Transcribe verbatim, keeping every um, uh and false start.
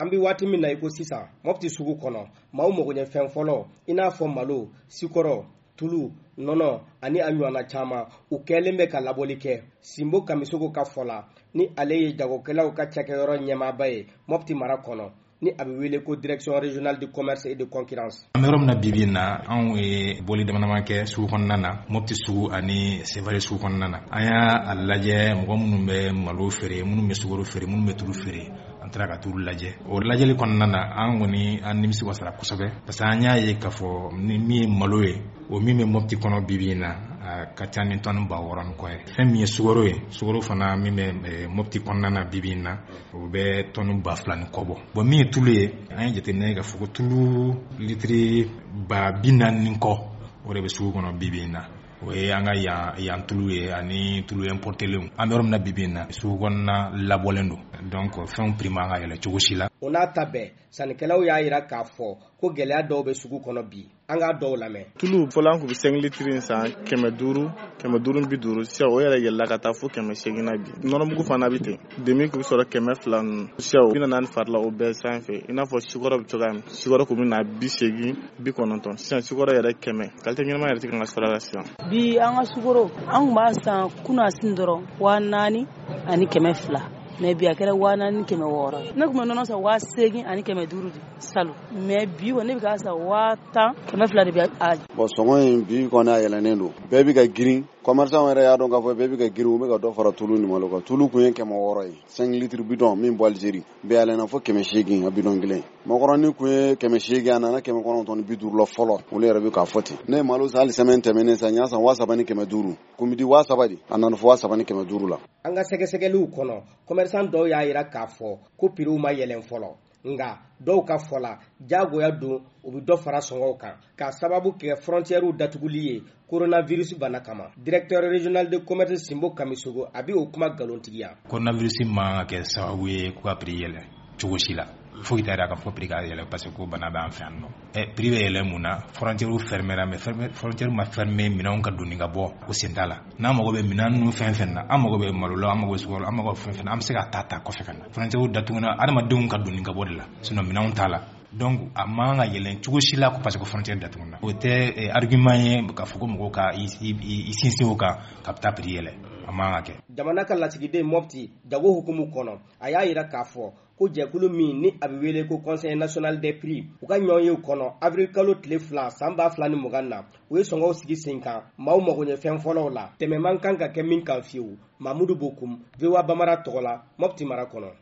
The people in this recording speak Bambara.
an bɛ waati min na i ko sisan Mopti sugu kɔnɔ maaw magoɲɛ fɛn fɔlɔ i n'a fɔ malo sikɔrɔ tulu nɔnɔ ani a ɲɔgɔnna caman u kɛlen bɛ ka labɔli kɛ Simbo Kamisogo ka fɔ la ni ale ye jagokɛlaw ka cakɛyɔrɔ ɲɛmaaba ye Mopti mara kɔnɔ ni a bɛ wele ko direction régionale du commerce et de concurrence. An bɛ yɔrɔ min na bibi in na anw ye bɔli damadama kɛ sugu kɔnɔna na Mopti sugu ani Sevare sugu kɔnɔna na an y'a lajɛ mɔgɔ minnu bɛ malo feere minnu bɛ sukaro feere minnu bɛ tulu feere an taara ka tulu lajɛ o lajɛli kɔnɔna na an kɔni an nimisi wasara kosɛbɛ parce que an y'a ye k'a fɔ ni min ye malo ye o min bɛ Mopti kɔnɔ bibi in na ka ca ni tɔni ba wɔɔrɔ ni kɔ ye fɛn min ye sukaro ye sukaro fana min bɛ Mopti kɔnɔna na bibi in na o bɛ tɔni ba fila ni kɔ bɔ bon min ye tulu ye an ye jateminɛ k'a fɔ ko tulu litiri ba bi naani ni kɔ o de bɛ sugu kɔnɔ bibi in na o ye an ka yan yan tulu ye ani tulu importelenw an bɛ yɔrɔ min na bibi in na sugu kɔnɔna labɔlen don donc fɛnw prix man ka yɛlɛ cogo si la. O n'a ta bɛɛ sannikɛlaw y'a jira k'a fɔ ko gɛlɛya dɔw bɛ sugu kɔnɔ bi an k'a dɔw lamɛn. Tulu fɔlɔ an kun bɛ cinq litiri san kɛmɛ duuru kɛmɛ duuru bi duuru sisan o yɛrɛ yɛlɛla ka taa fo kɛmɛ seegin na bi nɔnɔmugu fana bɛ ten demi kun bɛ sɔrɔ kɛmɛ fila ninnu sisan bi naani farila o bɛɛ sanfɛ i n'a fɔ sukɔrɔ bɛ cogoya min sukɔrɔ kun bɛ na bi seegin bi kɔnɔntɔn sisan sukɔrɔ yɛrɛ kɛmɛ kalite ɲɛnama yɛrɛ tɛ kan ka sɔrɔ a la sisan. Bi an ka sukɔrɔ an kun b'a san kunasin dɔrɔn wa naani ani kɛmɛ fila. Mais bi a kɛra waa naani kɛmɛ wɔɔrɔ ne kun bɛ nɔnɔ san waa seegin ani kɛmɛ duuru de salo mais bi kɔni ne bɛ k'a san waa tan kɛmɛ fila de bɛ a. Bon sɔngɔ in bi kɔni a yɛlɛnnen don bɛɛ bɛ ka girin commerçant yɛrɛ y'a dɔn k'a fɔ bɛɛ bɛ ka girin u bɛ ka dɔ fara tulu ni malo kan tulu kun ye kɛmɛ wɔɔrɔ ye cinq litres bidon min bɔ Algérie bɛɛ yɛlɛnna fo kɛmɛ seegin a bidon kelen makɔrɔni kun ye kɛmɛ seegin a nana kɛmɛ kɔnɔntɔn ni bi duuru la fɔlɔ olu yɛrɛ bɛ k'a fɔ ten ne ye malo san hali semaine tɛmɛnen san n y'a san waa saba ni kɛmɛ duuru kun bɛ di waa saba de a nana fɔ waa saba ni kɛmɛ duuru la. An ka sɛgɛsɛgɛliw kɔnɔ commerçant dɔw y'a jira k'a fɔ ko prix ma yɛlɛn fɔlɔ nka dɔw ka fɔ la jagoya don u bɛ dɔ fara sɔngɔw kan k'a sababu kɛ frontières datuguli ye coronavirus bana kama. Directeur régional de commerce Simbo Kamisogo a bɛ o kuma nkalontigiya. Coronavirus ma kɛ sababu ye k'u ka prix yɛlɛ cogo si la fo kita yɛrɛ ka fɔ prix ka yɛlɛ parce que ko bana b'an fɛ yan nɔ ɛ prix bɛ yɛlɛ mun na frontières fermera mais frontières ma fermé minɛnw ka donni ka bɔ o sen t'a la n'an mago bɛ minɛn ninnu fɛn fɛn na an mago bɛ malo la an mago bɛ sukaro an mago bɛ fɛn fɛn na an bɛ se ka ta ta kɔfɛ ka na frontières datuguna adamadenw ka donni ka bɔ de la sinon minɛnw t'a la donc a man ka yɛlɛn cogo si la parce que frontière datuguna o tɛ argument ye k'a fɔ ko mɔgɔw ka i sinsin o kan ka taa prix yɛlɛ a man ka kɛ. Jamana ka lasigiden Mopti jago hukumu kɔnɔ a y'a jira k'a fɔ ko jɛkulu min ni a bɛ wele ko conseil national des prix u ka ɲɔgɔn ye u kɔnɔ avril kalo tile fila san ba fila ni mugan na u ye sɔngɔw sigi sen kan maaw magoɲɛ fɛn fɔlɔw la tɛmɛ man kan ka kɛ min kan fiyewu Mamudu Bokum V O A Bamara tɔgɔ la Mopti mara kɔnɔ.